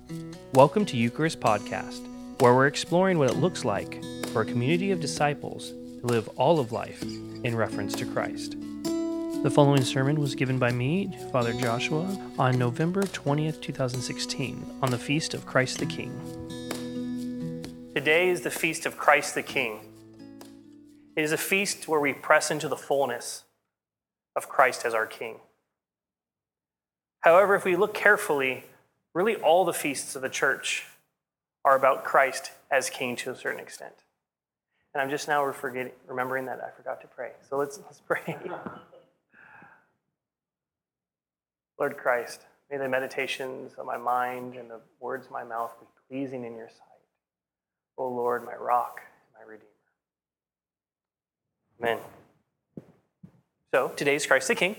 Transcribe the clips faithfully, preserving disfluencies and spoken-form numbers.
Welcome to Eucharist Podcast, where we're exploring what it looks like for a community of disciples to live all of life in reference to Christ. The following sermon was given by me, Father Joshua, on November twentieth, twenty sixteen, on the Feast of Christ the King. Today is the Feast of Christ the King. It is a feast where we press into the fullness of Christ as our King. However, if we look carefully, really all the feasts of the church are about Christ as King to a certain extent. And I'm just now forgetting, remembering that I forgot to pray. So let's, let's pray. Lord Christ, may the meditations of my mind and the words of my mouth be pleasing in your sight. O Lord, my rock and my redeemer. Amen. So today's Christ the King.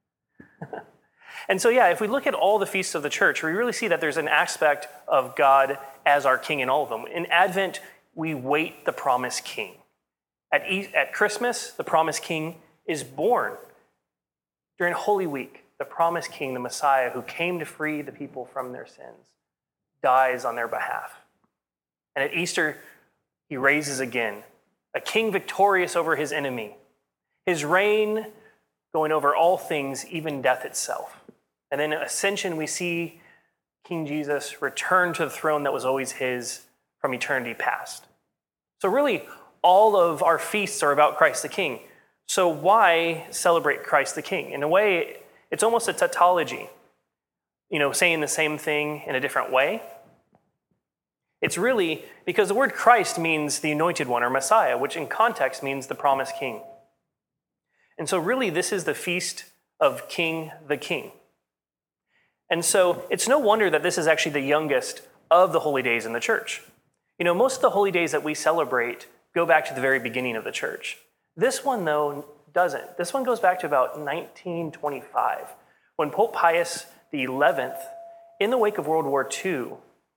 And so, yeah, if we look at all the feasts of the church, we really see that there's an aspect of God as our King in all of them. In Advent, we wait the promised King. At, e- at Christmas, the promised King is born. During Holy Week, the promised King, the Messiah, who came to free the people from their sins, dies on their behalf. And at Easter, he raises again, a king victorious over his enemy, his reign going over all things, even death itself. And then at Ascension, we see King Jesus return to the throne that was always his from eternity past. So really, all of our feasts are about Christ the King. So why celebrate Christ the King? In a way, it's almost a tautology, you know, saying the same thing in a different way. It's really because the word Christ means the anointed one or Messiah, which in context means the promised King. And so really, this is the feast of King the King. And so it's no wonder that this is actually the youngest of the holy days in the church. You know, most of the holy days that we celebrate go back to the very beginning of the church. This one, though, doesn't. This one goes back to about nineteen twenty-five, when Pope Pius the eleventh, in the wake of World War Two,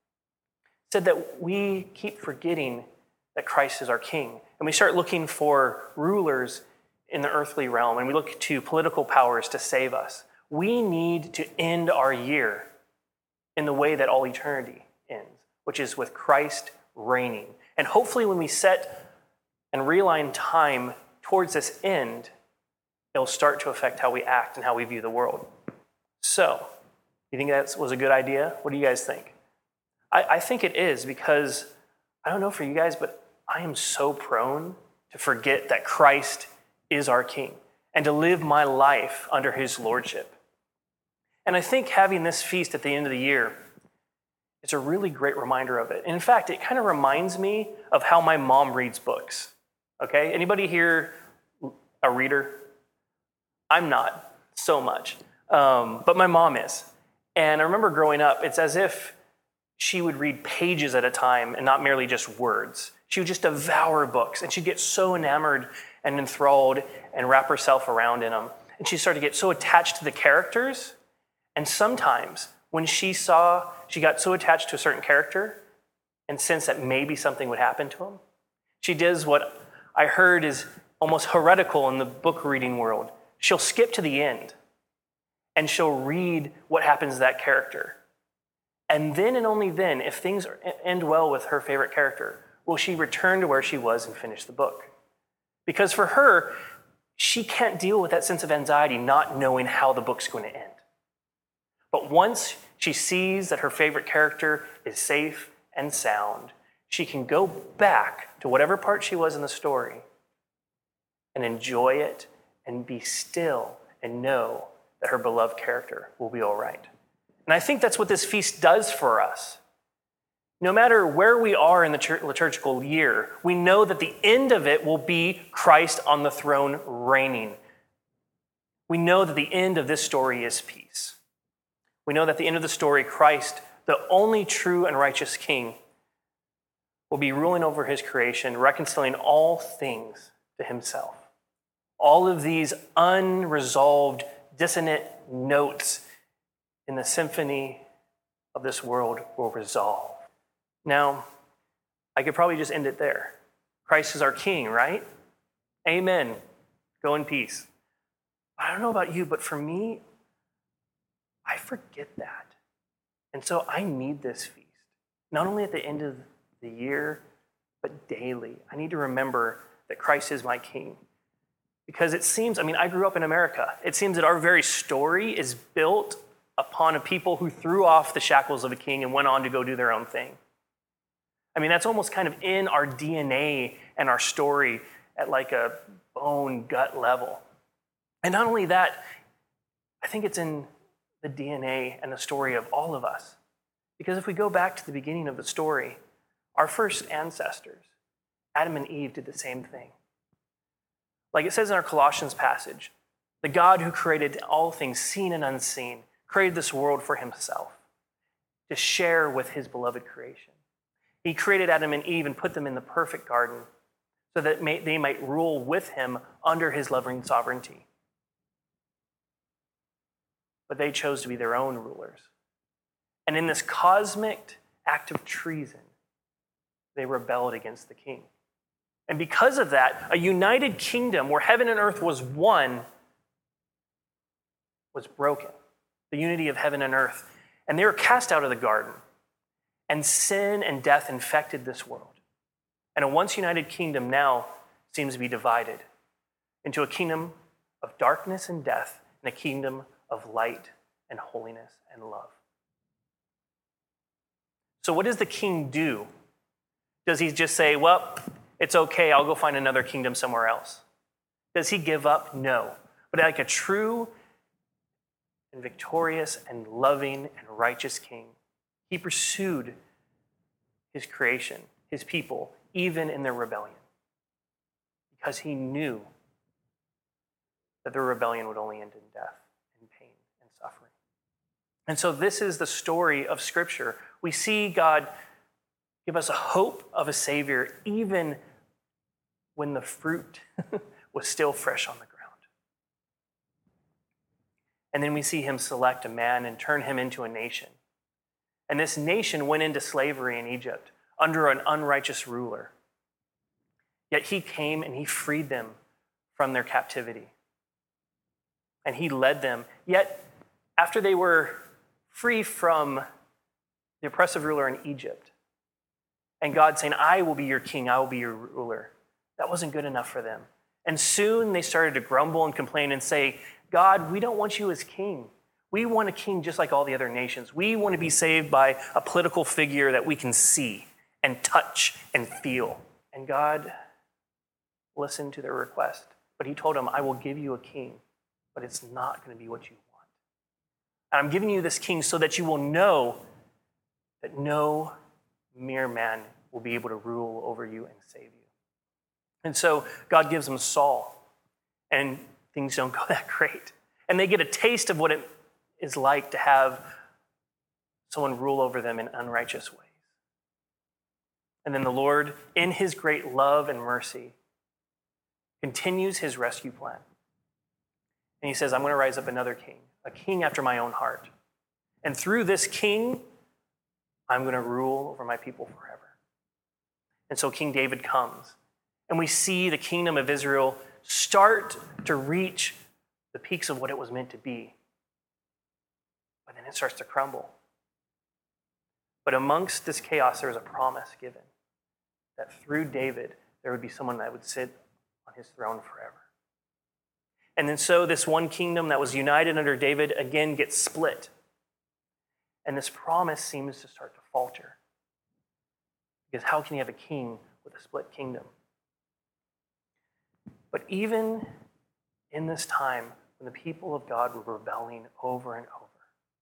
said that we keep forgetting that Christ is our King. And we start looking for rulers in the earthly realm, and we look to political powers to save us. We need to end our year in the way that all eternity ends, which is with Christ reigning. And hopefully when we set and realign time towards this end, it'll start to affect how we act and how we view the world. So, you think that was a good idea? What do you guys think? I, I think it is, because I don't know for you guys, but I am so prone to forget that Christ is our King and to live my life under his lordship. And I think having this feast at the end of the year is a really great reminder of it. And in fact, it kind of reminds me of how my mom reads books. Okay? Anybody here a reader? I'm not so much, um, but my mom is. And I remember growing up, it's as if she would read pages at a time and not merely just words. She would just devour books, and she'd get so enamored and enthralled and wrap herself around in them. And she started to get so attached to the characters. And sometimes when she saw, she got so attached to a certain character and sensed that maybe something would happen to him, she does what I heard is almost heretical in the book reading world. She'll skip to the end and she'll read what happens to that character. And then and only then, if things end well with her favorite character, will she return to where she was and finish the book. Because for her, she can't deal with that sense of anxiety not knowing how the book's going to end. But once she sees that her favorite character is safe and sound, she can go back to whatever part she was in the story and enjoy it and be still and know that her beloved character will be all right. And I think that's what this feast does for us. No matter where we are in the liturgical year, we know that the end of it will be Christ on the throne reigning. We know that the end of this story is peace. We know that at the end of the story, Christ, the only true and righteous King, will be ruling over his creation, reconciling all things to himself. All of these unresolved, dissonant notes in the symphony of this world will resolve. Now, I could probably just end it there. Christ is our King, right? Amen. Go in peace. I don't know about you, but for me, I forget that. And so I need this feast, not only at the end of the year, but daily. I need to remember that Christ is my king. Because it seems, I mean, I grew up in America. It seems that our very story is built upon a people who threw off the shackles of a king and went on to go do their own thing. I mean, that's almost kind of in our D N A and our story at like a bone gut level. And not only that, I think it's in the D N A and the story of all of us. Because if we go back to the beginning of the story, our first ancestors, Adam and Eve, did the same thing. Like it says in our Colossians passage, the God who created all things seen and unseen, created this world for himself to share with his beloved creation. He created Adam and Eve and put them in the perfect garden so that may, they might rule with him under his loving sovereignty. But they chose to be their own rulers. And in this cosmic act of treason, they rebelled against the king. And because of that, a united kingdom where heaven and earth was one was broken. The unity of heaven and earth. And they were cast out of the garden. And sin and death infected this world. And a once united kingdom now seems to be divided into a kingdom of darkness and death and a kingdom of light and holiness and love. So what does the king do? Does he just say, well, it's okay, I'll go find another kingdom somewhere else? Does he give up? No. But like a true and victorious and loving and righteous king, he pursued his creation, his people, even in their rebellion, because he knew that their rebellion would only end in death and pain and suffering. And so this is the story of Scripture. We see God give us a hope of a Savior even when the fruit was still fresh on the ground. And then we see him select a man and turn him into a nation. And this nation went into slavery in Egypt under an unrighteous ruler. Yet he came and he freed them from their captivity. And he led them. Yet after they were free from the oppressive ruler in Egypt, and God saying, I will be your king, I will be your ruler, that wasn't good enough for them. And soon they started to grumble and complain and say, God, we don't want you as king. We want a king just like all the other nations. We want to be saved by a political figure that we can see and touch and feel. And God listened to their request. But he told them, I will give you a king, but it's not going to be what you want. And I'm giving you this king so that you will know that no mere man will be able to rule over you and save you. And so God gives them Saul, and things don't go that great. And they get a taste of what it is like to have someone rule over them in unrighteous ways. And then the Lord, in his great love and mercy, continues his rescue plan. And he says, I'm going to rise up another king, a king after my own heart. And through this king, I'm going to rule over my people forever. And so King David comes, and we see the kingdom of Israel start to reach the peaks of what it was meant to be. But then it starts to crumble. But amongst this chaos, there was a promise given that through David, there would be someone that would sit on his throne forever. And then so this one kingdom that was united under David again gets split. And this promise seems to start to falter. Because how can you have a king with a split kingdom? But even in this time, when the people of God were rebelling over and over,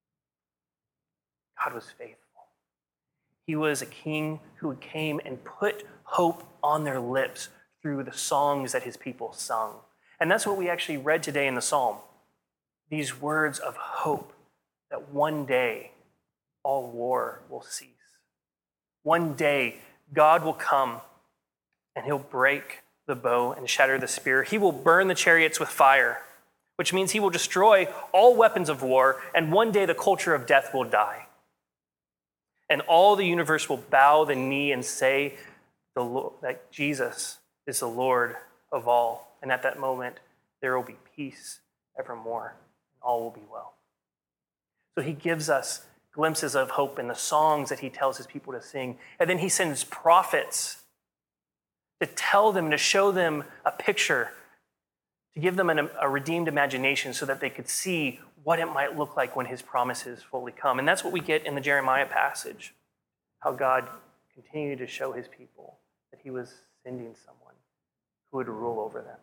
God was faithful. He was a king who came and put hope on their lips through the songs that his people sung. And that's what we actually read today in the psalm. These words of hope that one day all war will cease. One day God will come and he'll break the bow and shatter the spear. He will burn the chariots with fire, which means he will destroy all weapons of war, and one day the culture of death will die. And all the universe will bow the knee and say the Lord, that Jesus is the Lord of all. And at that moment, there will be peace evermore, and all will be well. So he gives us glimpses of hope in the songs that he tells his people to sing. And then he sends prophets to tell them, to show them a picture, to give them an, a redeemed imagination so that they could see what it might look like when his promises fully come. And that's what we get in the Jeremiah passage, how God continued to show his people that he was sending someone who would rule over them.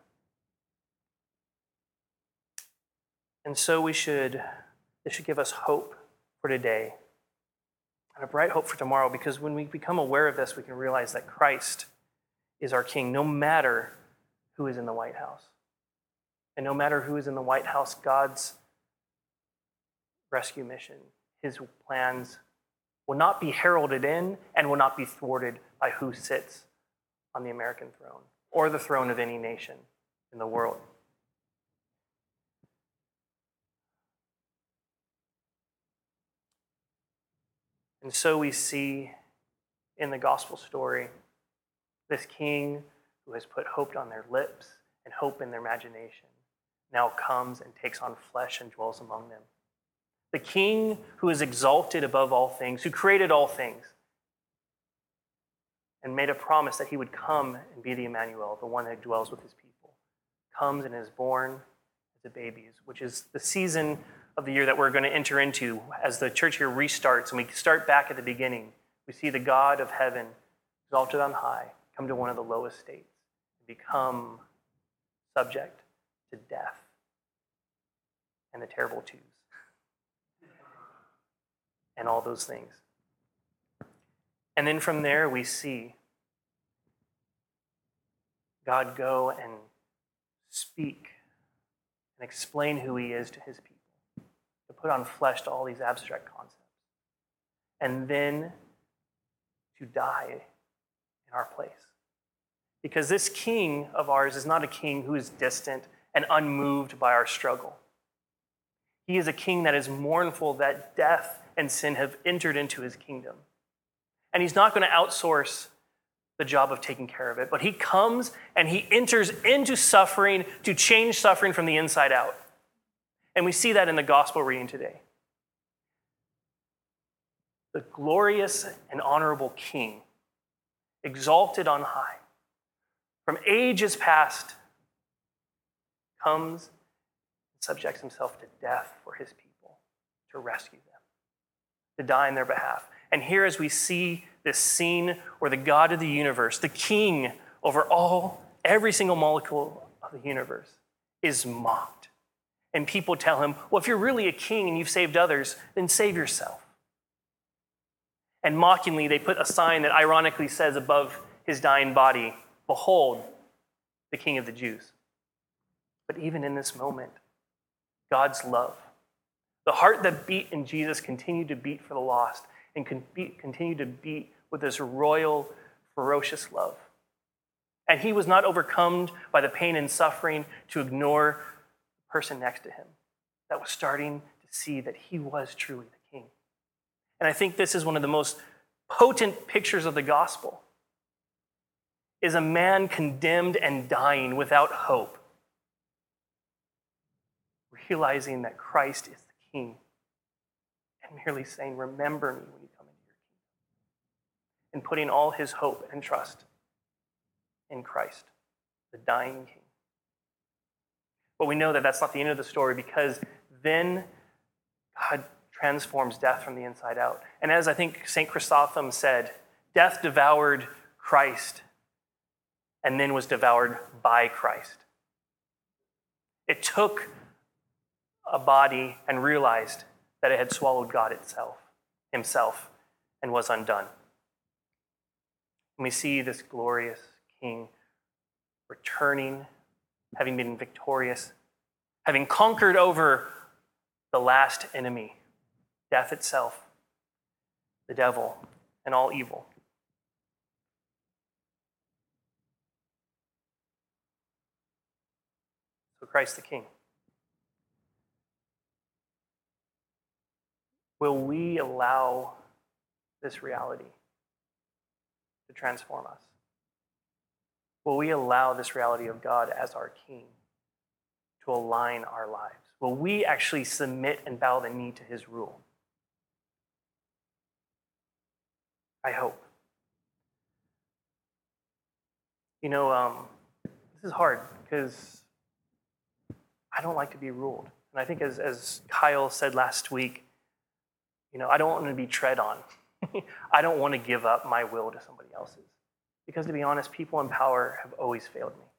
And so we should, this should give us hope for today and a bright hope for tomorrow, because when we become aware of this, we can realize that Christ is our King, no matter who is in the White House. And no matter who is in the White House, God's rescue mission, his plans will not be heralded in and will not be thwarted by who sits on the American throne or the throne of any nation in the world. And so we see in the gospel story this king who has put hope on their lips and hope in their imagination now comes and takes on flesh and dwells among them. The king who is exalted above all things, who created all things, and made a promise that he would come and be the Emmanuel, the one that dwells with his people, comes and is born as a baby, which is the season of the year that we're going to enter into as the church here restarts and we start back at the beginning. We see the God of heaven, exalted on high, come to one of the lowest states and become subject to death and the terrible twos and all those things. And then from there we see God go and speak and explain who he is to his people, to put on flesh to all these abstract concepts, and then to die in our place. Because this king of ours is not a king who is distant and unmoved by our struggle. He is a king that is mournful that death and sin have entered into his kingdom. And he's not going to outsource the job of taking care of it, but he comes and he enters into suffering to change suffering from the inside out. And we see that in the gospel reading today. The glorious and honorable king, exalted on high, from ages past, comes and subjects himself to death for his people, to rescue them, to die in their behalf. And here as we see this scene where the God of the universe, the king over all, every single molecule of the universe, is mocked. And people tell him, well, if you're really a king and you've saved others, then save yourself. And mockingly, they put a sign that ironically says above his dying body, behold, the King of the Jews. But even in this moment, God's love, the heart that beat in Jesus continued to beat for the lost and continued to beat with this royal, ferocious love. And he was not overcome by the pain and suffering to ignore the person next to him that was starting to see that he was truly the king. And I think this is one of the most potent pictures of the gospel, is a man condemned and dying without hope, realizing that Christ is the king and merely saying, remember me when you come into your kingdom, and putting all his hope and trust in Christ, the dying king. But we know that that's not the end of the story, because then God transforms death from the inside out. And as I think Saint Chrysostom said, death devoured Christ and then was devoured by Christ. It took a body and realized that it had swallowed God itself, himself, and was undone. And we see this glorious king returning, having been victorious, having conquered over the last enemy, death itself, the devil, and all evil. So Christ the King. Will we allow this reality to transform us? Will we allow this reality of God as our King to align our lives? Will we actually submit and bow the knee to his rule? I hope. You know, um, this is hard because I don't like to be ruled. And I think as, as Kyle said last week, you know, I don't want to be tread on. I don't want to give up my will to somebody else's. Because to be honest, people in power have always failed me.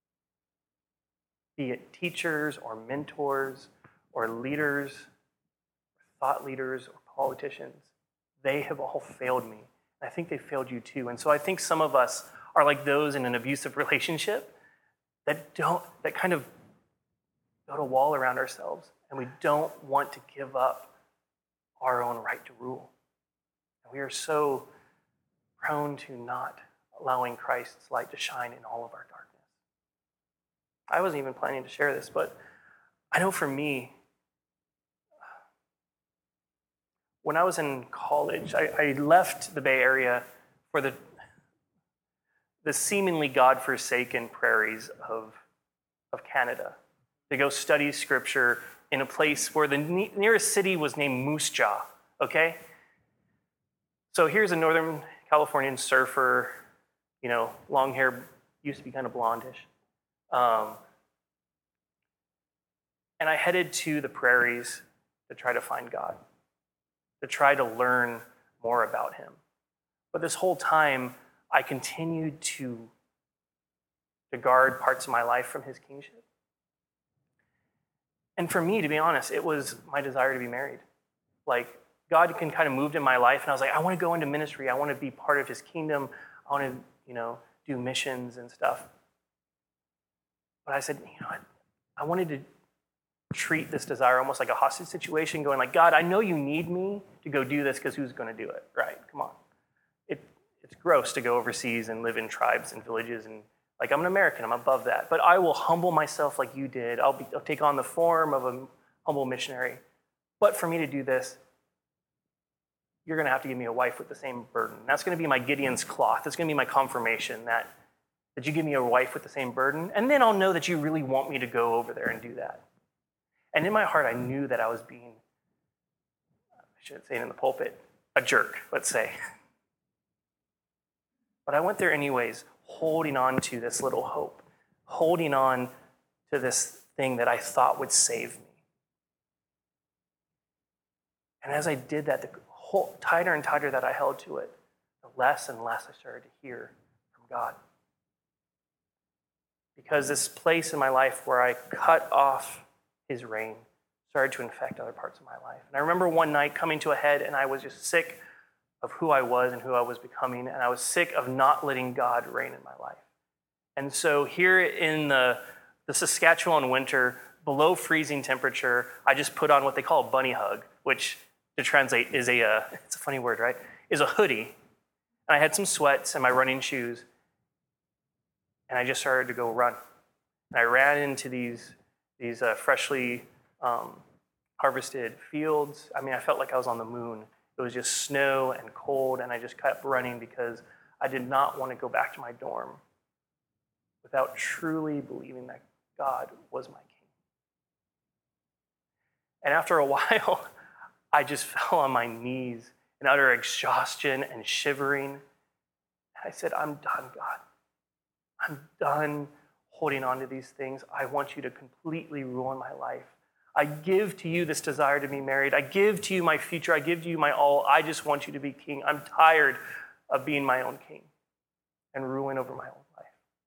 Be it teachers or mentors or leaders, thought leaders or politicians, they have all failed me. I think they failed you too. And so I think some of us are like those in an abusive relationship that don't, that kind of build a wall around ourselves, and we don't want to give up our own right to rule. And we are so prone to not allowing Christ's light to shine in all of our darkness. I wasn't even planning to share this, but I know for me, when I was in college, I, I left the Bay Area for the, the seemingly God-forsaken prairies of, of Canada to go study scripture in a place where the ne- nearest city was named Moose Jaw, okay? So here's a Northern Californian surfer, you know, long hair, used to be kind of blondish. Um, and I headed to the prairies to try to find God, to try to learn more about him. But this whole time, I continued to, to guard parts of my life from his kingship. And for me, to be honest, it was my desire to be married. Like, God can kind of moved in my life, and I was like, I want to go into ministry. I want to be part of his kingdom. I want to, you know, do missions and stuff. But I said, you know what? I wanted to treat this desire almost like a hostage situation, going like, God, I know you need me to go do this because who's going to do it, right? Come on. It, it's gross to go overseas and live in tribes and villages, and like, I'm an American, I'm above that. But I will humble myself like you did. I'll, be, I'll take on the form of a humble missionary. But for me to do this, you're going to have to give me a wife with the same burden. That's going to be my Gideon's cloth. That's going to be my confirmation that, that you give me a wife with the same burden. And then I'll know that you really want me to go over there and do that. And in my heart, I knew that I was being, I shouldn't say it in the pulpit, a jerk, let's say. But I went there anyways, holding on to this little hope, holding on to this thing that I thought would save me. And as I did that, the whole, tighter and tighter that I held to it, the less and less I started to hear from God. Because this place in my life where I cut off his reign started to infect other parts of my life. And I remember one night coming to a head, and I was just sick of who I was and who I was becoming, and I was sick of not letting God reign in my life. And so here in the, the Saskatchewan winter, below freezing temperature, I just put on what they call a bunny hug, which to translate is a, uh, it's a funny word, right? Is a hoodie. And I had some sweats and my running shoes, and I just started to go run. And I ran into these, these uh, freshly um, harvested fields. I mean, I felt like I was on the moon. It was just snow and cold, and I just kept running because I did not want to go back to my dorm without truly believing that God was my king. And after a while, I just fell on my knees in utter exhaustion and shivering. And I said, I'm done, God. I'm done holding on to these things. I want you to completely ruin my life. I give to you this desire to be married. I give to you my future. I give to you my all. I just want you to be king. I'm tired of being my own king and ruling over my own life.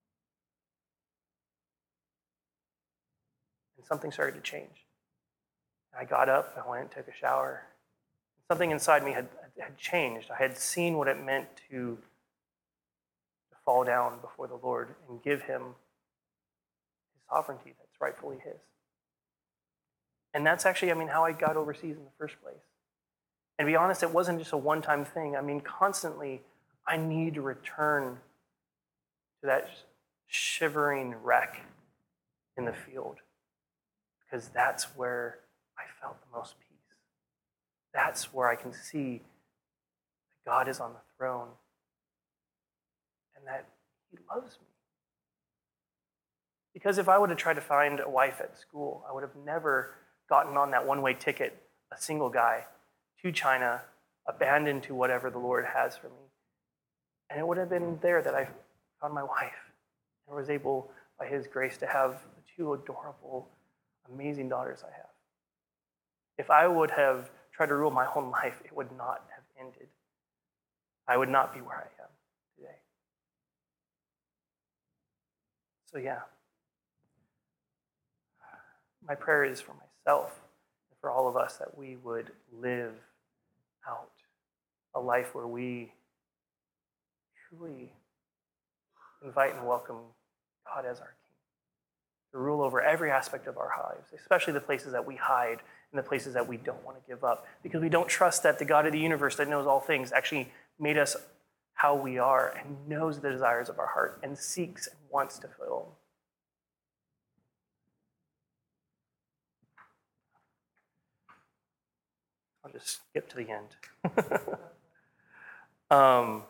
And something started to change. I got up, I went and took a shower. Something inside me had, had changed. I had seen what it meant to, to fall down before the Lord and give him his sovereignty that's rightfully his. And that's actually, I mean, how I got overseas in the first place. And to be honest, it wasn't just a one-time thing. I mean, constantly, I need to return to that shivering wreck in the field, because that's where I felt the most peace. That's where I can see that God is on the throne and that he loves me. Because if I would have tried to find a wife at school, I would have never gotten on that one-way ticket, a single guy, to China, abandoned to whatever the Lord has for me. And it would have been there that I found my wife and was able, by his grace, to have the two adorable, amazing daughters I have. If I would have tried to rule my own life, it would not have ended. I would not be where I am today. So yeah, my prayer is for myself and for all of us that we would live out a life where we truly invite and welcome God as our King, to rule over every aspect of our lives, especially the places that we hide and the places that we don't want to give up, because we don't trust that the God of the universe that knows all things actually made us how we are and knows the desires of our heart and seeks and wants to fill them. I'll just skip to the end. um,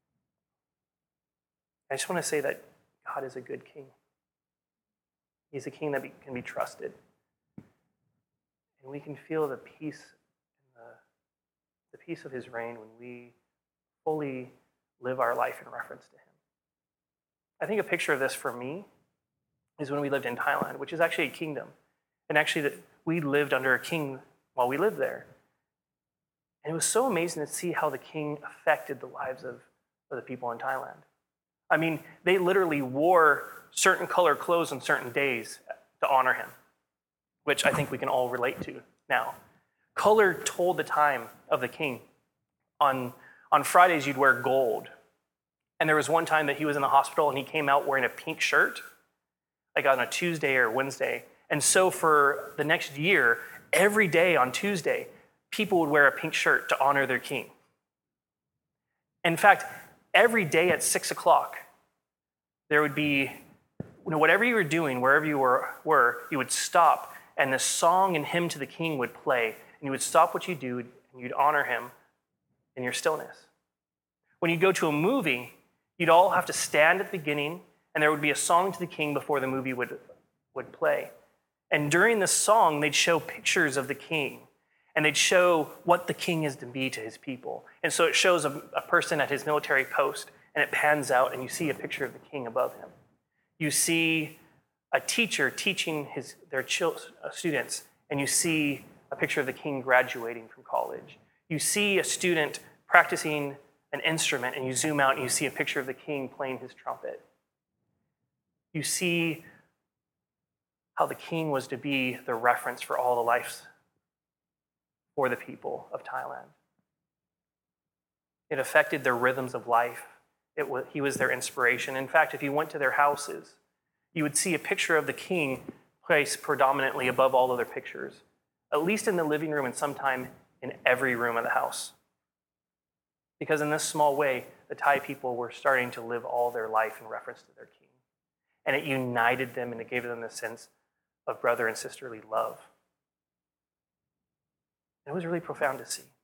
I just want to say that God is a good king. He's a king that be, can be trusted. And we can feel the peace and the, the peace of his reign when we fully live our life in reference to him. I think a picture of this for me is when we lived in Thailand, which is actually a kingdom. And actually that we lived under a king while we lived there. And it was so amazing to see how the king affected the lives of, of the people in Thailand. I mean, they literally wore certain color clothes on certain days to honor him, which I think we can all relate to now. Color told the time of the king. On, on Fridays, you'd wear gold. And there was one time that he was in the hospital and he came out wearing a pink shirt, like on a Tuesday or Wednesday. And so for the next year, every day on Tuesday, people would wear a pink shirt to honor their king. In fact, every day at six o'clock, there would be, you know, whatever you were doing, wherever you were, were, you would stop, and the song and hymn to the king would play, and you would stop what you do, and you'd honor him in your stillness. When you go to a movie, you'd all have to stand at the beginning, and there would be a song to the king before the movie would, would play. And during the song, they'd show pictures of the king, and they'd show what the king is to be to his people. And so it shows a, a person at his military post, and it pans out, and you see a picture of the king above him. You see a teacher teaching his their chil- uh, students, and you see a picture of the king graduating from college. You see a student practicing an instrument, and you zoom out, and you see a picture of the king playing his trumpet. You see how the king was to be the reference for all the lives for the people of Thailand. It affected their rhythms of life. It was, he was their inspiration. In fact, if you went to their houses, you would see a picture of the king placed predominantly above all other pictures, at least in the living room and sometime in every room of the house. Because in this small way, the Thai people were starting to live all their life in reference to their king. And it united them and it gave them the sense of brother and sisterly love. It was really profound to see.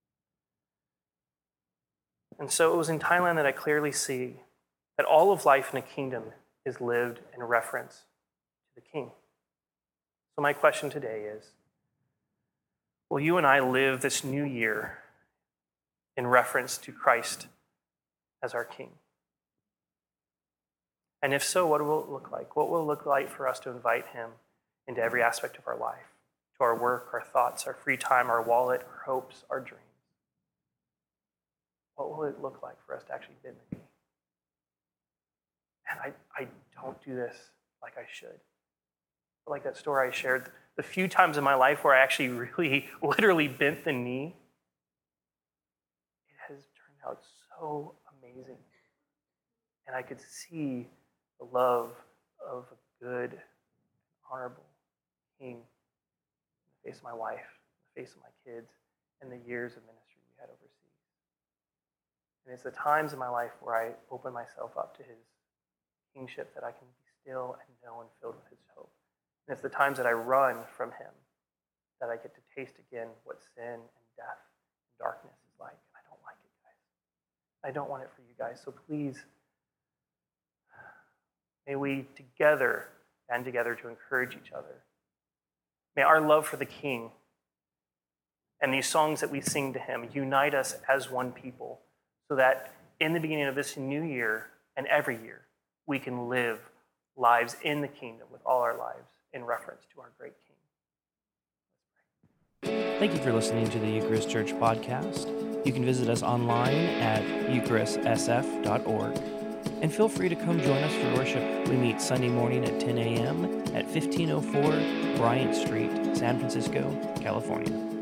And so it was in Thailand that I clearly see that all of life in a kingdom is lived in reference to the king. So my question today is, will you and I live this new year in reference to Christ as our king? And if so, what will it look like? What will it look like for us to invite him into every aspect of our life, to our work, our thoughts, our free time, our wallet, our hopes, our dreams? What will it look like for us to actually bend the knee? And I, I don't do this like I should. But like that story I shared, the few times in my life where I actually really, literally bent the knee, it has turned out so amazing. And I could see the love of a good, honorable king in the face of my wife, in the face of my kids, and the years of ministry we had overseas. And it's the times in my life where I open myself up to his kingship that I can be still and know and filled with his hope. And it's the times that I run from him that I get to taste again what sin and death and darkness is like. And I don't like it, guys. I don't want it for you guys. So please, may we together band together to encourage each other. May our love for the King And these songs that we sing to him unite us as one people so that in the beginning of this new year and every year, we can live lives in the kingdom with all our lives in reference to our great King. Thank you for listening to the Eucharist Church podcast. You can visit us online at eucharist s f dot org. And feel free to come join us for worship. We meet Sunday morning at ten a.m. at fifteen oh four Bryant Street, San Francisco, California.